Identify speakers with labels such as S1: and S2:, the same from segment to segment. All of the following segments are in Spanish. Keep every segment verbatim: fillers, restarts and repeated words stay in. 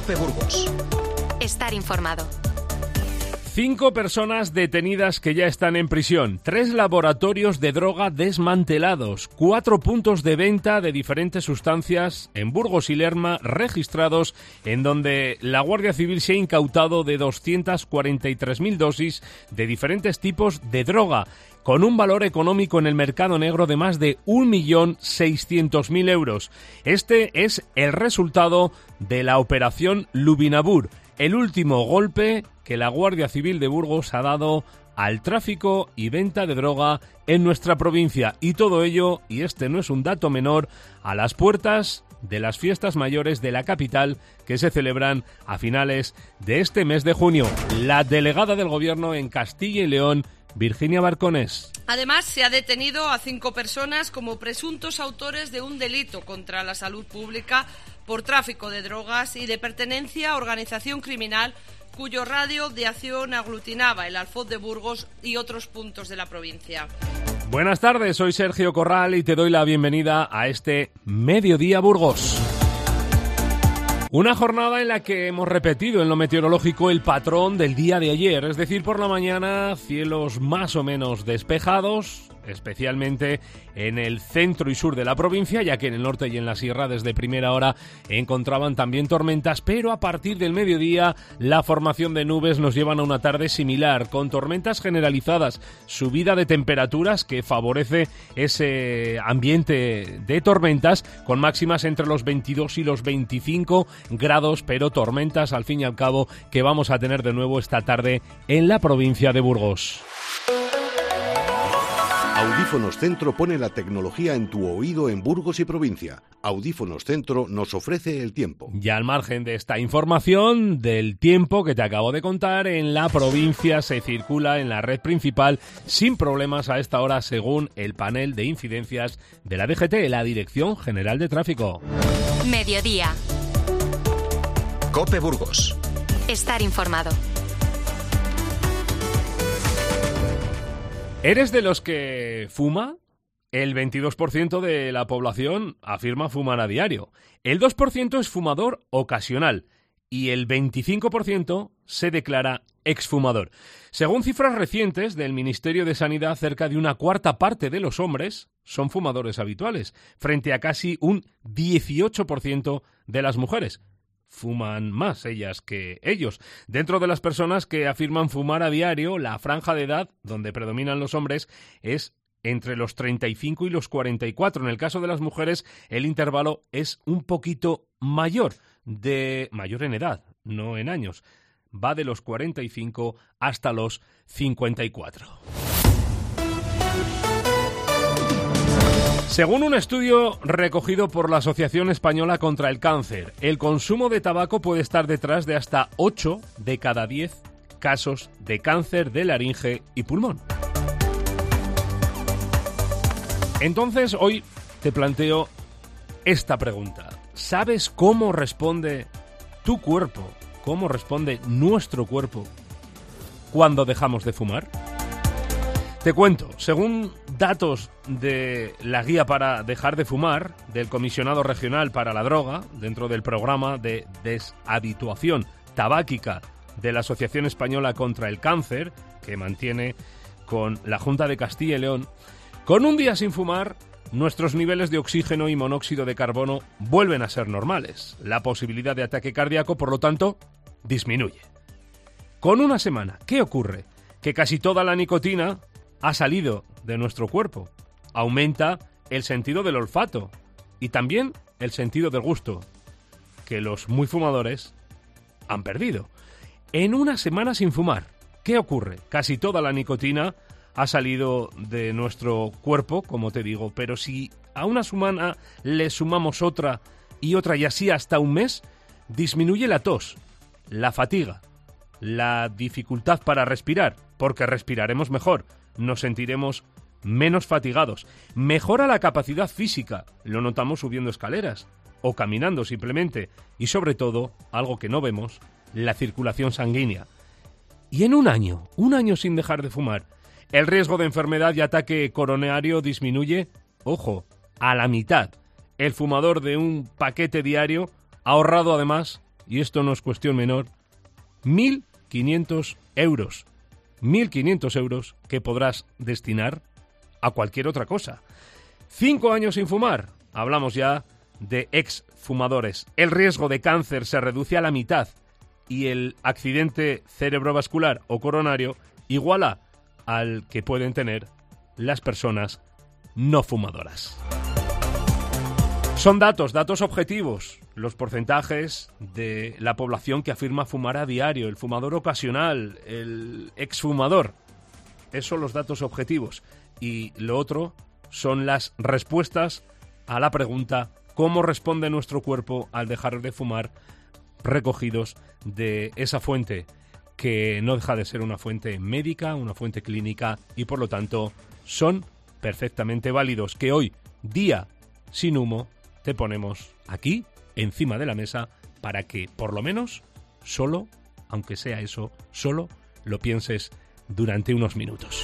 S1: COPE Burgos.
S2: Estar informado.
S3: Cinco personas detenidas que ya están en prisión, tres laboratorios de droga desmantelados, cuatro puntos de venta de diferentes sustancias en Burgos y Lerma registrados, en donde la Guardia Civil se ha incautado de doscientas cuarenta y tres mil dosis de diferentes tipos de droga, con un valor económico en el mercado negro de más de un millón seiscientos mil euros. Este es el resultado de la operación Lubinabur, el último golpe que la Guardia Civil de Burgos ha dado al tráfico y venta de droga en nuestra provincia. Y todo ello, y este no es un dato menor, a las puertas de las fiestas mayores de la capital que se celebran a finales de este mes de junio. La delegada del Gobierno en Castilla y León, Virginia Barconés.
S4: Además, se ha detenido a cinco personas como presuntos autores de un delito contra la salud pública por tráfico de drogas y de pertenencia a organización criminal cuyo radio de acción aglutinaba el Alfoz de Burgos y otros puntos de la provincia.
S3: Buenas tardes, soy Sergio Corral y te doy la bienvenida a este Mediodía Burgos. Una jornada en la que hemos repetido en lo meteorológico el patrón del día de ayer, es decir, por la mañana cielos más o menos despejados, especialmente en el centro y sur de la provincia, ya que en el norte y en la sierra desde primera hora encontraban también tormentas, pero a partir del mediodía la formación de nubes nos llevan a una tarde similar, con tormentas generalizadas, subida de temperaturas que favorece ese ambiente de tormentas, con máximas entre los veintidós y los veinticinco grados, pero tormentas al fin y al cabo que vamos a tener de nuevo esta tarde en la provincia de Burgos.
S5: Audífonos Centro pone la tecnología en tu oído en Burgos y provincia. Audífonos Centro nos ofrece el tiempo.
S3: Ya al margen de esta información del tiempo que te acabo de contar, en la provincia se circula en la red principal sin problemas a esta hora, según el panel de incidencias de la D G T, la Dirección General de Tráfico.
S2: Mediodía.
S1: COPE Burgos.
S2: Estar informado.
S3: ¿Eres de los que fuma? El veintidós por ciento de la población afirma fumar a diario. El dos por ciento es fumador ocasional y el veinticinco por ciento se declara exfumador. Según cifras recientes del Ministerio de Sanidad, cerca de una cuarta parte de los hombres son fumadores habituales, frente a casi un dieciocho por ciento de las mujeres. Fuman más ellas que ellos. Dentro de las personas que afirman fumar a diario, la franja de edad donde predominan los hombres es entre los treinta y cinco y los cuarenta y cuatro. En el caso de las mujeres, el intervalo es un poquito mayor, de mayor en edad, no en años. Va de los cuarenta y cinco hasta los cincuenta y cuatro. Según un estudio recogido por la Asociación Española contra el Cáncer, el consumo de tabaco puede estar detrás de hasta ocho de cada diez casos de cáncer de laringe y pulmón. Entonces, hoy te planteo esta pregunta. ¿Sabes cómo responde tu cuerpo, cómo responde nuestro cuerpo cuando dejamos de fumar? Te cuento, según datos de la guía para dejar de fumar del Comisionado Regional para la Droga, dentro del programa de deshabituación tabáquica de la Asociación Española contra el Cáncer, que mantiene con la Junta de Castilla y León, con un día sin fumar, nuestros niveles de oxígeno y monóxido de carbono vuelven a ser normales. La posibilidad de ataque cardíaco, por lo tanto, disminuye. Con una semana, ¿qué ocurre? Que casi toda la nicotina ha salido de nuestro cuerpo. Aumenta el sentido del olfato y también el sentido del gusto, que los muy fumadores han perdido. En una semana sin fumar, ¿qué ocurre? Casi toda la nicotina ha salido de nuestro cuerpo, como te digo, pero si a una semana le sumamos otra y otra y así hasta un mes, disminuye la tos, la fatiga, la dificultad para respirar, porque respiraremos mejor, nos sentiremos menos fatigados. Mejora la capacidad física, lo notamos subiendo escaleras o caminando simplemente. Y sobre todo, algo que no vemos, la circulación sanguínea. Y en un año, un año sin dejar de fumar, el riesgo de enfermedad y ataque coronario disminuye, ojo, a la mitad. El fumador de un paquete diario ha ahorrado además y esto no es cuestión menor, mil quinientos euros. mil quinientos euros que podrás destinar a cualquier otra cosa. Cinco años sin fumar. Hablamos ya de exfumadores. El riesgo de cáncer se reduce a la mitad y el accidente cerebrovascular o coronario iguala al que pueden tener las personas no fumadoras. Son datos, datos objetivos, los porcentajes de la población que afirma fumar a diario, el fumador ocasional, el exfumador. Esos son los datos objetivos. Y lo otro son las respuestas a la pregunta ¿cómo responde nuestro cuerpo al dejar de fumar?, recogidos de esa fuente, que no deja de ser una fuente médica, una fuente clínica, y por lo tanto son perfectamente válidos, que hoy, día sin humo, te ponemos aquí, encima de la mesa, para que, por lo menos, solo, aunque sea eso, solo lo pienses durante unos minutos.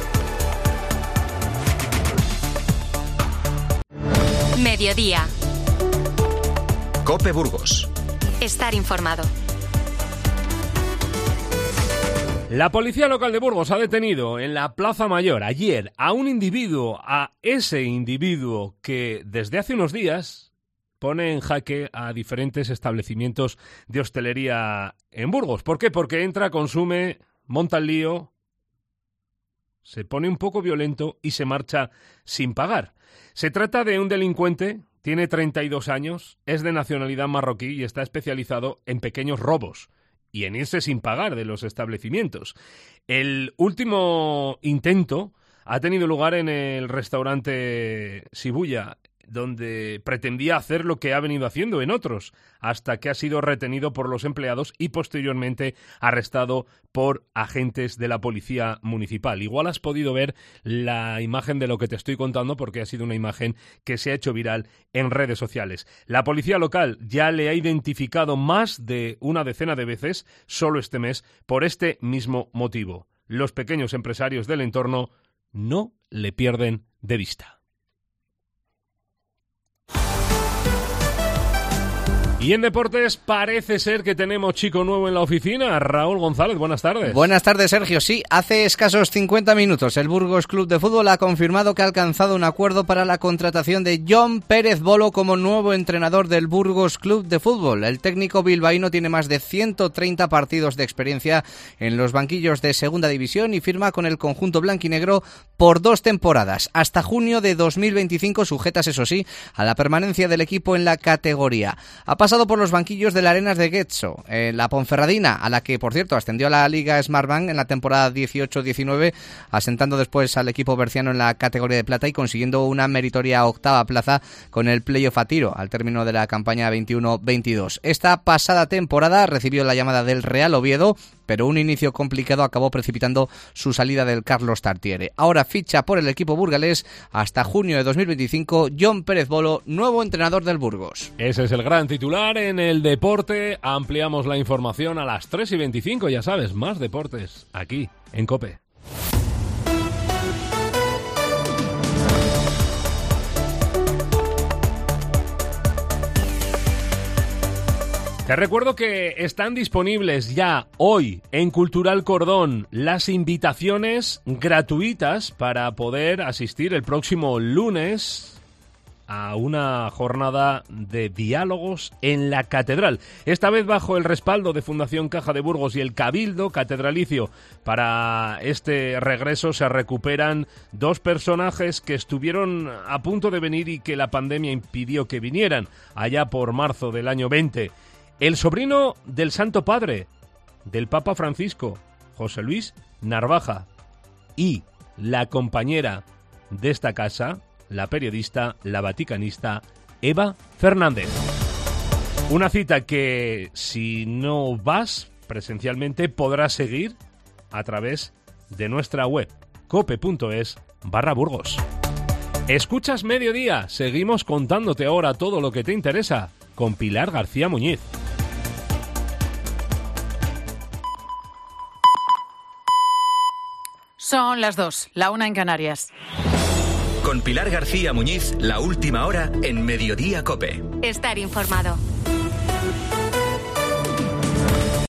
S2: Mediodía.
S1: COPE Burgos.
S2: Estar informado.
S3: La policía local de Burgos ha detenido en la Plaza Mayor ayer a un individuo, a ese individuo que desde hace unos días pone en jaque a diferentes establecimientos de hostelería en Burgos. ¿Por qué? Porque entra, consume, monta el lío, se pone un poco violento y se marcha sin pagar. Se trata de un delincuente, tiene treinta y dos años, es de nacionalidad marroquí y está especializado en pequeños robos y en irse sin pagar de los establecimientos. El último intento ha tenido lugar en el restaurante Shibuya, donde pretendía hacer lo que ha venido haciendo en otros, hasta que ha sido retenido por los empleados y posteriormente arrestado por agentes de la policía municipal. Igual has podido ver la imagen de lo que te estoy contando, porque ha sido una imagen que se ha hecho viral en redes sociales. La policía local ya le ha identificado más de una decena de veces solo este mes por este mismo motivo. Los pequeños empresarios del entorno no le pierden de vista. Y en deportes parece ser que tenemos chico nuevo en la oficina. Raúl González, buenas tardes.
S6: Buenas tardes, Sergio. Sí, hace escasos cincuenta minutos el Burgos Club de Fútbol ha confirmado que ha alcanzado un acuerdo para la contratación de Jon Pérez Bolo como nuevo entrenador del Burgos Club de Fútbol. El técnico bilbaíno tiene más de ciento treinta partidos de experiencia en los banquillos de Segunda División y firma con el conjunto blanquinegro por dos temporadas, hasta junio de dos mil veinticinco, sujetas, eso sí, a la permanencia del equipo en la categoría. Ha pasado por los banquillos de la Arenas de Getxo, eh, la Ponferradina, a la que, por cierto, ascendió a la Liga Smartbank en la temporada dieciocho diecinueve, asentando después al equipo berciano en la categoría de plata y consiguiendo una meritoria octava plaza con el playoff a tiro al término de la campaña veintiuno veintidós. Esta pasada temporada recibió la llamada del Real Oviedo, pero un inicio complicado acabó precipitando su salida del Carlos Tartiere. Ahora ficha por el equipo burgalés hasta junio de dos mil veinticinco Jon Pérez Bolo, nuevo entrenador del Burgos.
S3: Ese es el gran titular en el deporte. Ampliamos la información a las tres y veinticinco, ya sabes, más deportes aquí en COPE. Te recuerdo que están disponibles ya hoy en Cultural Cordón las invitaciones gratuitas para poder asistir el próximo lunes a una jornada de diálogos en la Catedral. Esta vez bajo el respaldo de Fundación Caja de Burgos y el Cabildo Catedralicio. Para este regreso se recuperan dos personajes que estuvieron a punto de venir y que la pandemia impidió que vinieran allá por marzo del año veinte. El sobrino del Santo Padre, del Papa Francisco, José Luis Narvaja, y la compañera de esta casa, la periodista, la vaticanista Eva Fernández. Una cita que, si no vas presencialmente, podrás seguir a través de nuestra web, cope.es barra Burgos. Escuchas Mediodía, seguimos contándote ahora todo lo que te interesa con Pilar García Muñiz.
S7: Son las dos, la una en Canarias.
S1: Con Pilar García Muñiz, la última hora en Mediodía COPE.
S2: Estar informado.